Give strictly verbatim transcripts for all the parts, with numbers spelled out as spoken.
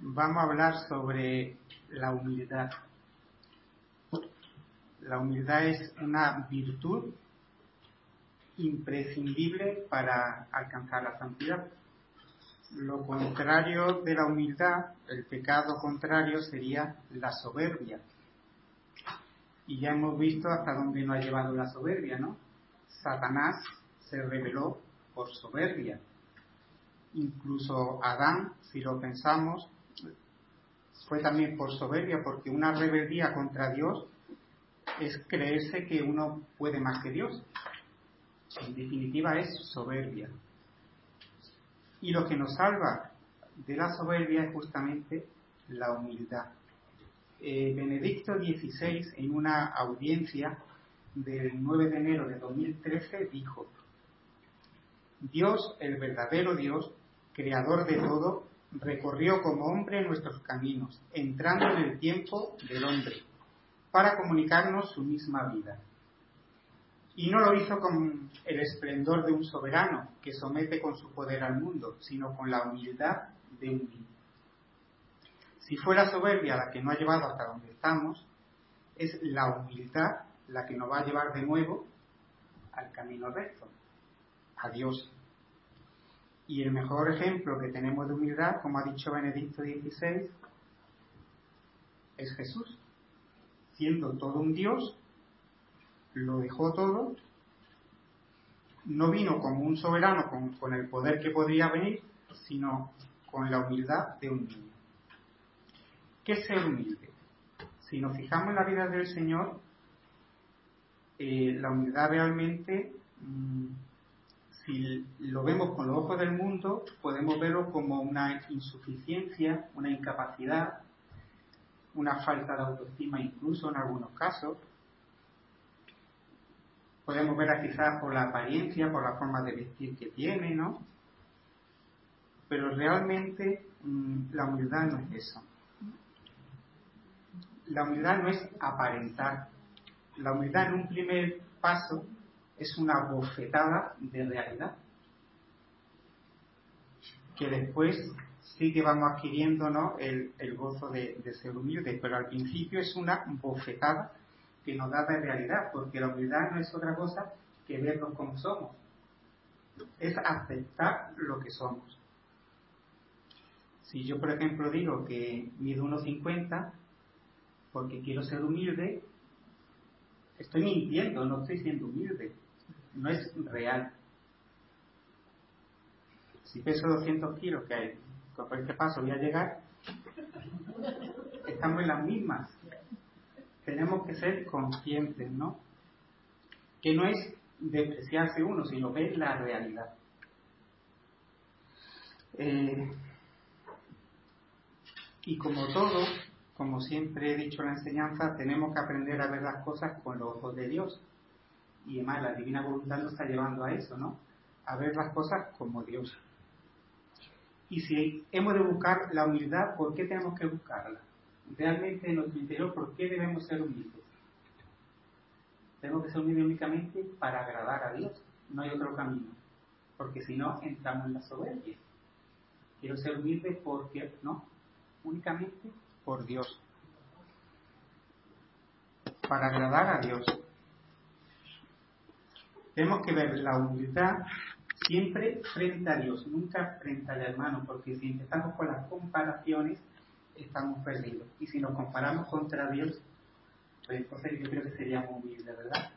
vamos a hablar sobre la humildad. La humildad es una virtud imprescindible para alcanzar la santidad. Lo contrario de la humildad, el pecado contrario, sería la soberbia. Y ya hemos visto hasta dónde nos ha llevado la soberbia, ¿no? Satanás se rebeló por soberbia. Incluso Adán, si lo pensamos, fue también por soberbia, porque una rebeldía contra Dios es creerse que uno puede más que Dios. En definitiva es soberbia. Y lo que nos salva de la soberbia es justamente la humildad. Eh, Benedicto dieciséis, en una audiencia del nueve de enero de dos mil trece, dijo: Dios, el verdadero Dios, creador de todo, recorrió como hombre nuestros caminos, entrando en el tiempo del hombre, para comunicarnos su misma vida. Y no lo hizo con el esplendor de un soberano que somete con su poder al mundo, sino con la humildad de un niño. Si fue la soberbia la que nos ha llevado hasta donde estamos, es la humildad la que nos va a llevar de nuevo al camino recto, a Dios. Y el mejor ejemplo que tenemos de humildad, como ha dicho Benedicto dieciséis, es Jesús. Siendo todo un Dios, lo dejó todo, no vino como un soberano con, con el poder que podría venir, sino con la humildad de un niño. ¿Qué es ser humilde? Si nos fijamos en la vida del Señor, eh, la humildad realmente, mmm, si lo vemos con los ojos del mundo, podemos verlo como una insuficiencia, una incapacidad, una falta de autoestima incluso en algunos casos. Podemos verla quizás por la apariencia, por la forma de vestir que tiene, ¿no? Pero realmente mmm, la humildad no es eso. La humildad no es aparentar. La humildad en un primer paso es una bofetada de realidad, que después sí que vamos adquiriendo, ¿no?, el, el gozo de, de ser humilde, pero al principio es una bofetada que nos da de realidad, porque la humildad no es otra cosa que vernos como somos, es aceptar lo que somos. Si yo, por ejemplo, digo que mido uno cincuenta porque quiero ser humilde, estoy mintiendo, no estoy siendo humilde, no es real. Si peso doscientos kilos, que hay, con este paso voy a llegar, estamos en las mismas. Tenemos que ser conscientes, ¿no? Que no es despreciarse uno, sino ver la realidad. Eh, y como todo, como siempre he dicho en la enseñanza, tenemos que aprender a ver las cosas con los ojos de Dios. Y además la divina voluntad nos está llevando a eso, ¿no? A ver las cosas como Dios. Y si hemos de buscar la humildad, ¿por qué tenemos que buscarla? Realmente en nuestro interior, ¿por qué debemos ser humildes? Tenemos que ser humildes únicamente para agradar a Dios. No hay otro camino. Porque si no, entramos en la soberbia. Quiero ser humilde porque, no, únicamente por Dios. Para agradar a Dios. Tenemos que ver la humildad siempre frente a Dios, nunca frente al hermano, porque si empezamos con las comparaciones, estamos perdidos. Y si nos comparamos contra Dios, pues entonces yo creo que seríamos humildes, ¿verdad?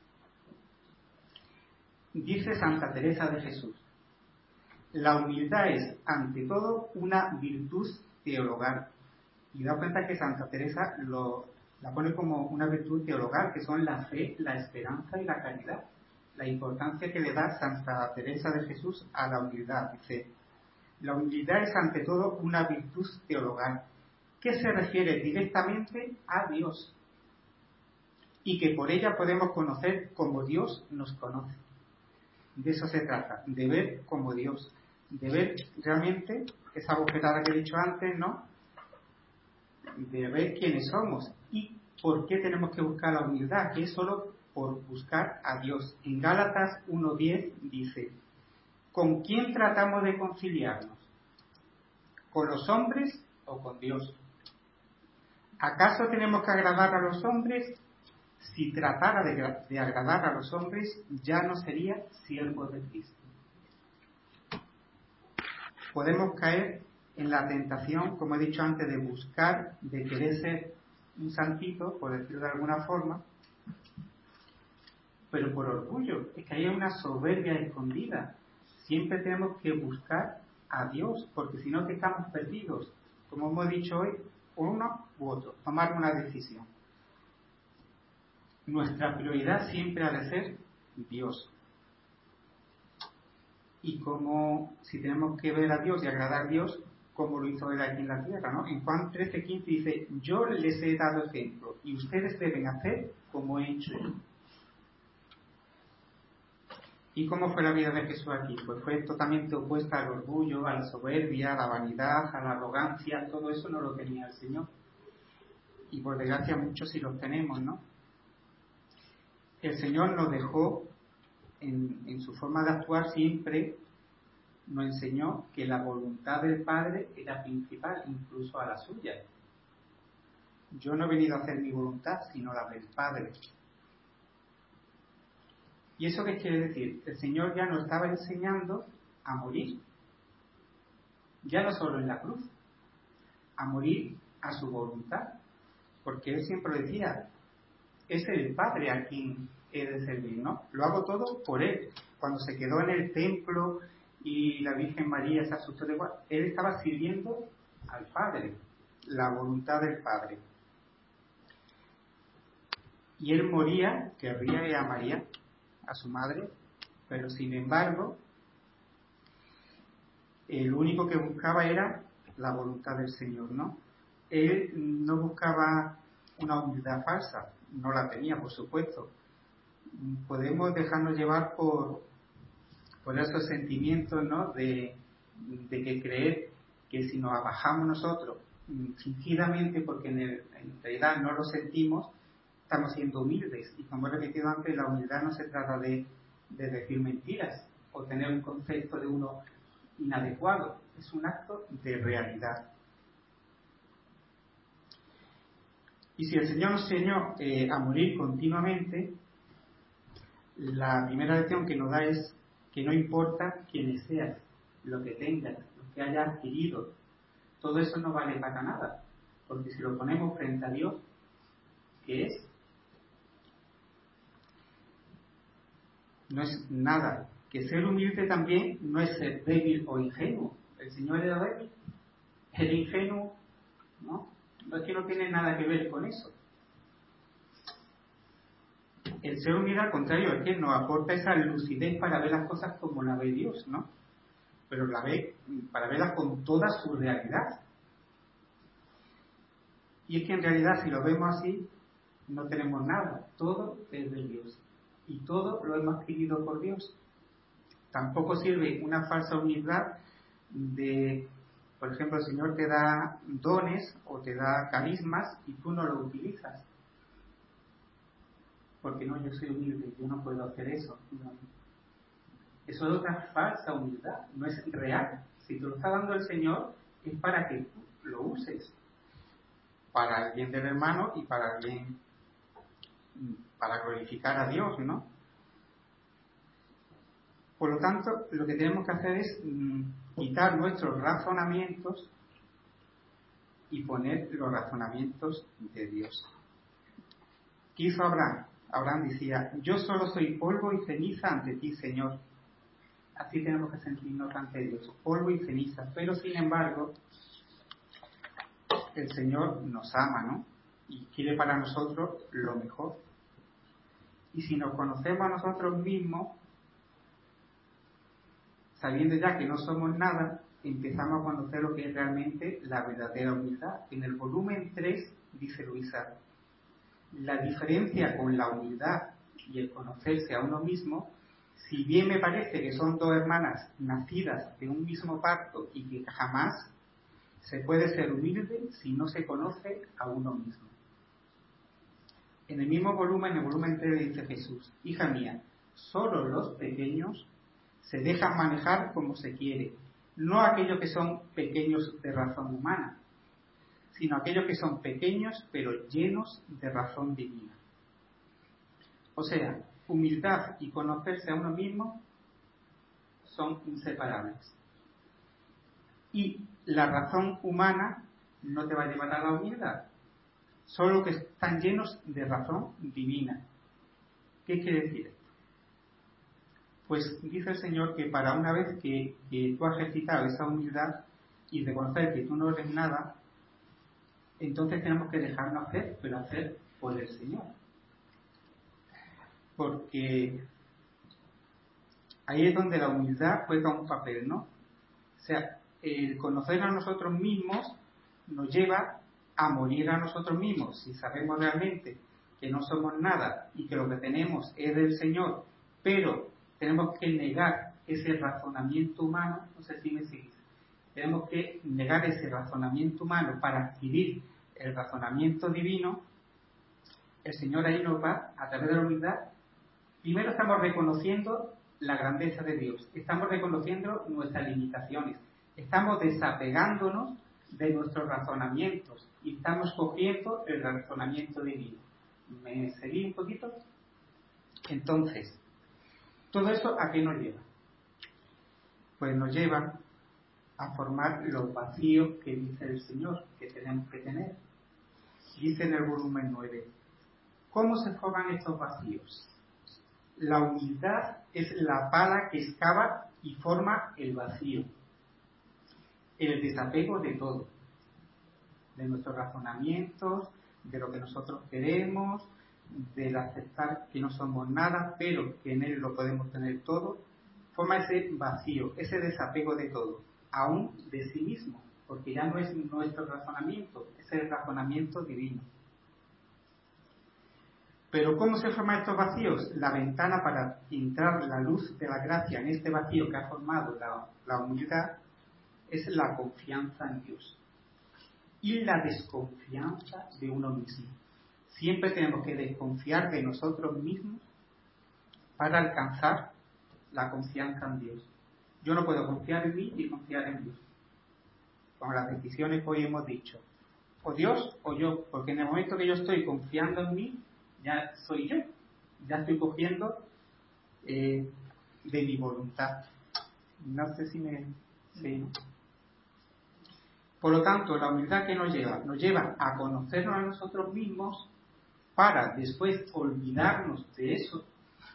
Dice Santa Teresa de Jesús: la humildad es, ante todo, una virtud teologal. Y da cuenta que Santa Teresa lo, la pone como una virtud teologal, que son la fe, la esperanza y la caridad. La importancia que le da Santa Teresa de Jesús a la humildad. Dice: la humildad es ante todo una virtud teologal, que se refiere directamente a Dios, y que por ella podemos conocer como Dios nos conoce. De eso se trata, de ver como Dios, de ver realmente esa bofetada que he dicho antes, ¿no? De ver quiénes somos y por qué tenemos que buscar la humildad, que es solo por buscar a Dios. En Gálatas uno diez dice: ¿con quién tratamos de conciliarnos? ¿Con los hombres o con Dios. ¿Acaso tenemos que agradar a los hombres? Si tratara de, de agradar a los hombres, ya no sería siervo de Cristo. Podemos caer en la tentación, como he dicho antes, de buscar, de querer ser un santito, por decirlo de alguna forma, pero por orgullo. Es que hay una soberbia escondida. Siempre tenemos que buscar a Dios, porque si no, que estamos perdidos. Como hemos dicho hoy, uno u otro, tomar una decisión. Nuestra prioridad siempre ha de ser Dios. Y como, si tenemos que ver a Dios y agradar a Dios, como lo hizo él aquí en la tierra, ¿no? En Juan trece quince dice, yo les he dado ejemplo, y ustedes deben hacer como he hecho yo. ¿Y cómo fue la vida de Jesús aquí? Pues fue totalmente opuesta al orgullo, a la soberbia, a la vanidad, a la arrogancia. Todo eso no lo tenía el Señor. Y por desgracia muchos sí los tenemos, ¿no? El Señor nos dejó, en, en su forma de actuar siempre, nos enseñó que la voluntad del Padre era principal, incluso a la suya. Yo no he venido a hacer mi voluntad, sino la del Padre. ¿Y eso qué quiere decir? El Señor ya nos estaba enseñando a morir. Ya no solo en la cruz, a morir a su voluntad. Porque Él siempre decía, es el Padre a quien he de servir, ¿no? Lo hago todo por Él. Cuando se quedó en el templo y la Virgen María se asustó de igual, Él estaba sirviendo al Padre, la voluntad del Padre. Y Él moría, querría y amaría a su madre, pero sin embargo, el único que buscaba era la voluntad del Señor, ¿no? Él no buscaba una humildad falsa, no la tenía, por supuesto. Podemos dejarnos llevar por, por esos sentimientos, ¿no? De, de que creer que si nos abajamos nosotros fingidamente, porque en, el, en realidad no lo sentimos, estamos siendo humildes. Y como he repetido antes, la humildad no se trata de, de decir mentiras o tener un concepto de uno inadecuado, es un acto de realidad. Y si el Señor nos enseñó eh, a morir continuamente, la primera lección que nos da es que no importa quién seas, lo que tengas, lo que hayas adquirido, todo eso no vale para nada, porque si lo ponemos frente a Dios, ¿qué es? No es nada. Que ser humilde también no es ser débil o ingenuo. El Señor era débil, era ingenuo, ¿no? No es que no tiene nada que ver con eso. El ser humilde, al contrario, es que nos aporta esa lucidez para ver las cosas como la ve Dios, ¿no? Pero la ve para verlas con toda su realidad. Y es que en realidad, si lo vemos así, no tenemos nada. Todo es de Dios. Y todo lo hemos adquirido por Dios. Tampoco sirve una falsa humildad de, por ejemplo, el Señor te da dones o te da carismas y tú no lo utilizas. Porque no, yo soy humilde, yo no puedo hacer eso. No. Eso es otra falsa humildad, no es real. Si te lo está dando el Señor, es para que tú lo uses. Para el bien del hermano y para el bien, para glorificar a Dios, ¿no? Por lo tanto, lo que tenemos que hacer es mm, quitar nuestros razonamientos y poner los razonamientos de Dios. ¿Qué hizo Abraham? Abraham decía, yo solo soy polvo y ceniza ante ti, Señor. Así tenemos que sentirnos ante Dios, polvo y ceniza. Pero sin embargo, el Señor nos ama, ¿no? Y quiere para nosotros lo mejor. Y si nos conocemos a nosotros mismos, sabiendo ya que no somos nada, empezamos a conocer lo que es realmente la verdadera humildad. En el volumen tres dice Luisa, la diferencia con la humildad y el conocerse a uno mismo, si bien me parece que son dos hermanas nacidas de un mismo parto y que jamás se puede ser humilde si no se conoce a uno mismo. En el mismo volumen, en el volumen tres dice Jesús, hija mía, solo los pequeños se dejan manejar como se quiere, no aquellos que son pequeños de razón humana, sino aquellos que son pequeños pero llenos de razón divina. O sea, humildad y conocerse a uno mismo son inseparables. Y la razón humana no te va a llevar a la humildad, solo que están llenos de razón divina. ¿Qué quiere decir esto? Pues dice el Señor que para una vez que, que tú has ejercitado esa humildad y reconocer que tú no eres nada, entonces tenemos que dejarnos hacer, pero hacer por el Señor. Porque ahí es donde la humildad juega un papel, ¿no? O sea, el conocer a nosotros mismos nos lleva a morir a nosotros mismos. Si sabemos realmente que no somos nada y que lo que tenemos es del Señor, pero tenemos que negar ese razonamiento humano, no sé si me sigues, tenemos que negar ese razonamiento humano para adquirir el razonamiento divino. El Señor ahí nos va, a través de la humildad, primero estamos reconociendo la grandeza de Dios, estamos reconociendo nuestras limitaciones, estamos desapegándonos de nuestros razonamientos y estamos cogiendo el razonamiento divino. ¿Me seguí un poquito? Entonces, ¿todo eso a qué nos lleva? Pues nos lleva a formar los vacíos que dice el Señor que tenemos que tener. Dice en el volumen nueve, ¿cómo se forman estos vacíos? La humildad es la pala que excava y forma el vacío. El desapego de todo, de nuestros razonamientos, de lo que nosotros queremos, del aceptar que no somos nada, pero que en Él lo podemos tener todo, forma ese vacío, ese desapego de todo, aún de sí mismo, porque ya no es nuestro razonamiento, es el razonamiento divino. Pero ¿cómo se forman estos vacíos? La ventana para entrar la luz de la gracia en este vacío que ha formado la, la humildad es la confianza en Dios y la desconfianza de uno mismo. Siempre tenemos que desconfiar de nosotros mismos para alcanzar la confianza en Dios. Yo no puedo confiar en mí y confiar en Dios. Con las decisiones que hoy hemos dicho, o Dios o yo, porque en el momento que yo estoy confiando en mí, ya soy yo, ya estoy cogiendo eh, de mi voluntad. No sé si me... Sí, ¿no? Por lo tanto, la humildad que nos lleva, nos lleva a conocernos a nosotros mismos para después olvidarnos de eso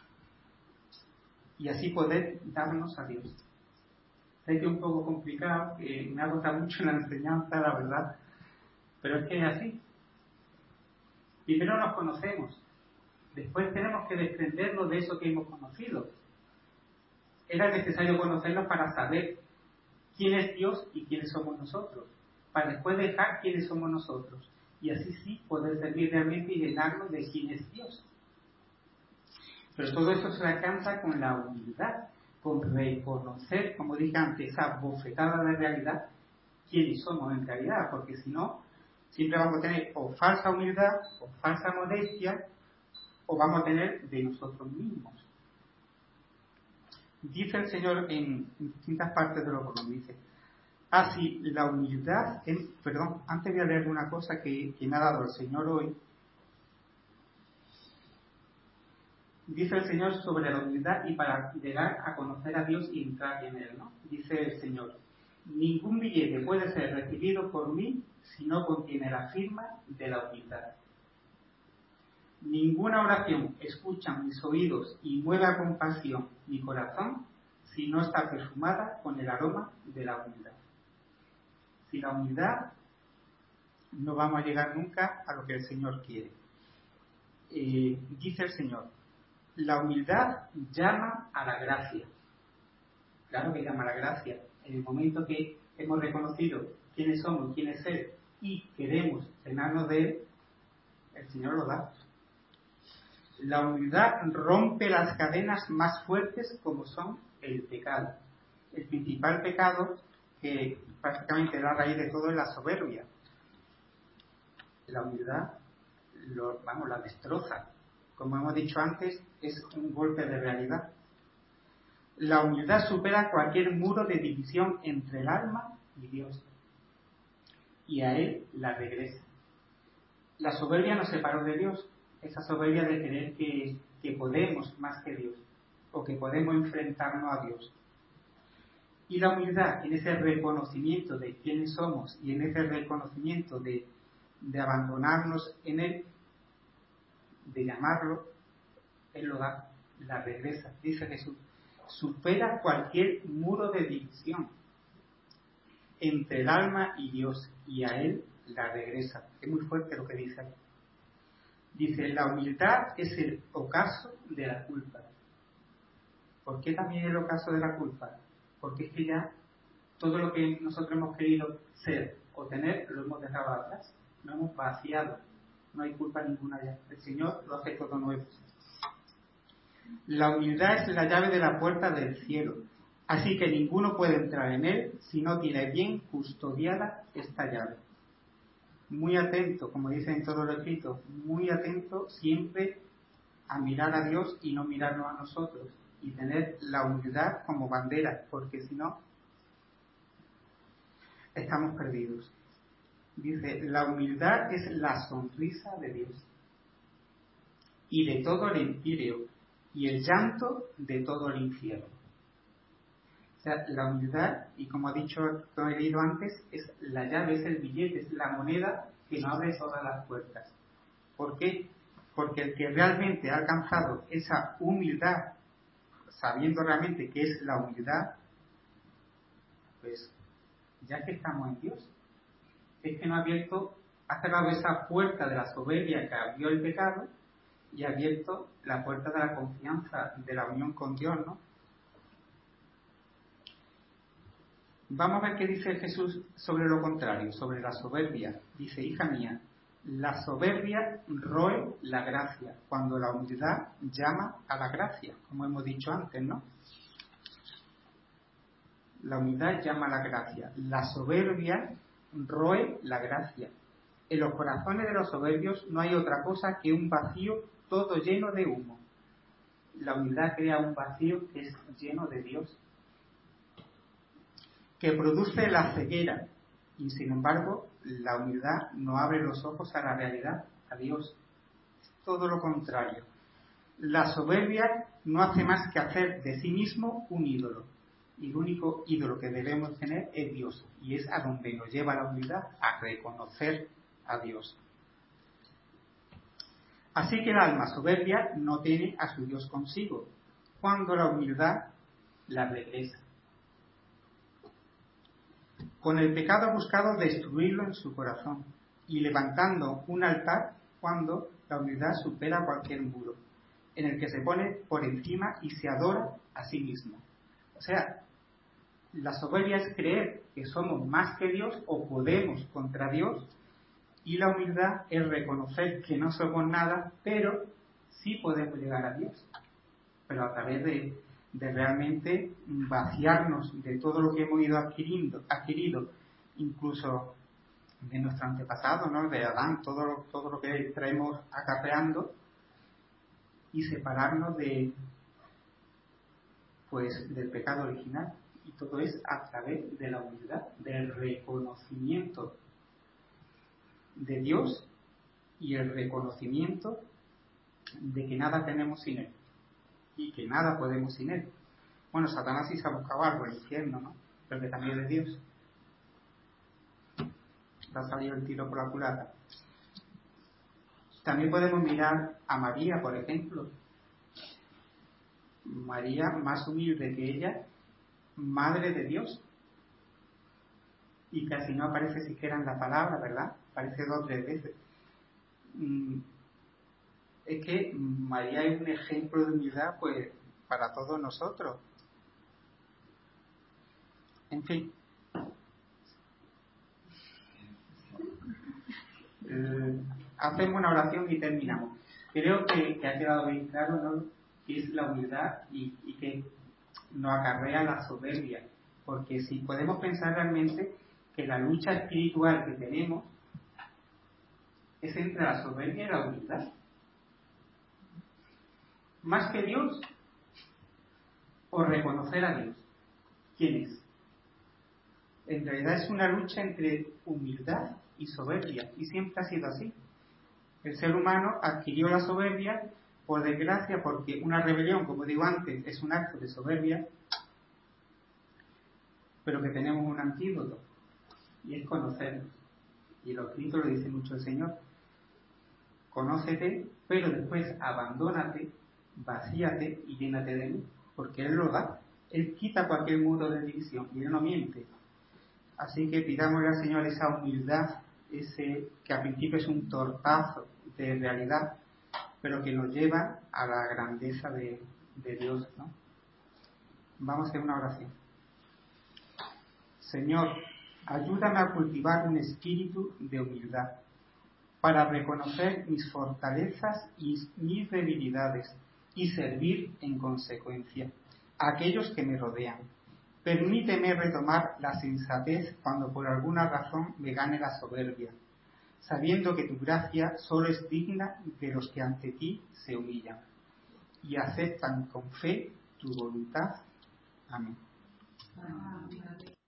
y así poder darnos a Dios. Sé que es un poco complicado, que me ha costado mucho la enseñanza, la verdad, pero es que es así. Primero nos conocemos, después tenemos que desprendernos de eso que hemos conocido. Era necesario conocernos para saber quién es Dios y quiénes somos nosotros, para después dejar quiénes somos nosotros, y así sí poder servir realmente y llenarnos de quién es Dios. Pero todo eso se alcanza con la humildad, con reconocer, como dije antes, esa bofetada de realidad, quiénes somos en realidad, porque si no, siempre vamos a tener o falsa humildad, o falsa modestia, o vamos a tener de nosotros mismos. Dice el Señor en distintas partes de los volúmenes, dice, así la humildad, en, perdón, antes voy a leer una cosa que, que me ha dado el Señor hoy. Dice el Señor sobre la humildad y para llegar a conocer a Dios y entrar en Él, ¿no? Dice el Señor, ningún billete puede ser recibido por mí si no contiene la firma de la humildad. Ninguna oración escucha mis oídos y mueve a compasión mi corazón si no está perfumada con el aroma de la humildad. Sin la humildad no vamos a llegar nunca a lo que el Señor quiere. Eh, dice el Señor, la humildad llama a la gracia. Claro que llama a la gracia. En el momento que hemos reconocido quiénes somos, quién es Él y queremos llenarnos de Él, el Señor lo da. La humildad rompe las cadenas más fuertes como son el pecado. El principal pecado, que prácticamente la raíz de todo, es la soberbia. La humildad lo, vamos, la destroza. Como hemos dicho antes, es un golpe de realidad. La humildad supera cualquier muro de división entre el alma y Dios. y a Él la regresa. La soberbia nos separó de Dios, esa soberbia de creer que, que podemos más que Dios, o que podemos enfrentarnos a Dios. Y la humildad, en ese reconocimiento de quiénes somos y en ese reconocimiento de, de abandonarnos en Él, de llamarlo, Él lo da, la regresa, dice Jesús. Supera cualquier muro de división entre el alma y Dios, y a Él la regresa. Es muy fuerte lo que dice aquí. Dice, la humildad es el ocaso de la culpa. ¿Por qué también el ocaso de la culpa? Porque es que ya todo lo que nosotros hemos querido ser o tener lo hemos dejado atrás, lo hemos vaciado, no hay culpa ninguna ya. El Señor lo hace todo nuevo. La humildad es la llave de la puerta del cielo, así que ninguno puede entrar en él si no tiene bien custodiada esta llave. Muy atento, como dice en todo lo escrito, muy atento siempre a mirar a Dios y no mirarnos a nosotros, y tener la humildad como bandera, porque si no, estamos perdidos. Dice, la humildad es la sonrisa de Dios y de todo el empíreo, y el llanto de todo el infierno. O sea, la humildad, y como ha dicho, como he leído antes, es la llave, es el billete, es la moneda que nos abre todas las puertas. ¿Por qué? Porque el que realmente ha alcanzado esa humildad, sabiendo realmente qué es la humildad, pues ya que estamos en Dios, es que no ha abierto, ha cerrado esa puerta de la soberbia que abrió el pecado y ha abierto la puerta de la confianza, de la unión con Dios, ¿no? Vamos a ver qué dice Jesús sobre lo contrario, sobre la soberbia. Dice, hija mía, la soberbia roe la gracia, cuando la humildad llama a la gracia, como hemos dicho antes, ¿no? La humildad llama a la gracia. La soberbia roe la gracia. En los corazones de los soberbios no hay otra cosa que un vacío todo lleno de humo. La humildad crea un vacío que es lleno de Dios, que produce la ceguera, y sin embargo la humildad no abre los ojos a la realidad, a Dios. Es todo lo contrario. La soberbia no hace más que hacer de sí mismo un ídolo, y el único ídolo que debemos tener es Dios, y es a donde nos lleva la humildad, a reconocer a Dios. Así que el alma soberbia no tiene a su Dios consigo, cuando la humildad la regresa. Con el pecado ha buscado destruirlo en su corazón, y levantando un altar cuando la humildad supera cualquier muro, en el que se pone por encima y se adora a sí mismo. O sea, la soberbia es creer que somos más que Dios o podemos contra Dios, y la humildad es reconocer que no somos nada, pero sí podemos llegar a Dios, pero a través de, de realmente vaciarnos de todo lo que hemos ido adquiriendo, adquirido, incluso de nuestro antepasado, ¿no? De Adán, todo lo, todo lo que traemos acarreando, y separarnos de, pues, del pecado original. Y todo es a través de la humildad, del reconocimiento de Dios y el reconocimiento de que nada tenemos sin Él y que nada podemos sin Él. Bueno, Satanás sí se ha buscado algo, el infierno, ¿no? Pero que también es Dios. Le ha salido el tiro por la culata. También podemos mirar a María, por ejemplo. María, más humilde que ella, madre de Dios. Y casi no aparece siquiera en la palabra, ¿verdad? Aparece dos o tres veces. Es que María es un ejemplo de humildad, pues, para todos nosotros. En fin. Eh, hacemos una oración y terminamos. Creo que, que ha quedado bien claro, ¿no?, qué es la humildad y, y que nos acarrea la soberbia. Porque si podemos pensar realmente que la lucha espiritual que tenemos es entre la soberbia y la humildad. Más que Dios, o reconocer a Dios. ¿Quién es? en realidad es una lucha entre humildad y soberbia, y siempre ha sido así. El ser humano adquirió la soberbia, por desgracia, porque una rebelión, como digo antes, es un acto de soberbia, pero que tenemos un antídoto, y es conocernos. Y lo escrito lo dice mucho el Señor: conócete, pero después abandónate, vacíate y llénate de mí, porque Él lo da. Él quita cualquier muro de división y Él no miente. Así que pidámosle al Señor esa humildad, ese que al principio es un tortazo de realidad, pero que nos lleva a la grandeza de, de Dios, ¿no? Vamos a hacer una oración. Señor, ayúdame a cultivar un espíritu de humildad para reconocer mis fortalezas y mis debilidades y servir en consecuencia a aquellos que me rodean. Permíteme retomar la sensatez cuando por alguna razón me gane la soberbia, sabiendo que tu gracia solo es digna de los que ante ti se humillan y aceptan con fe tu voluntad. Amén. Amén.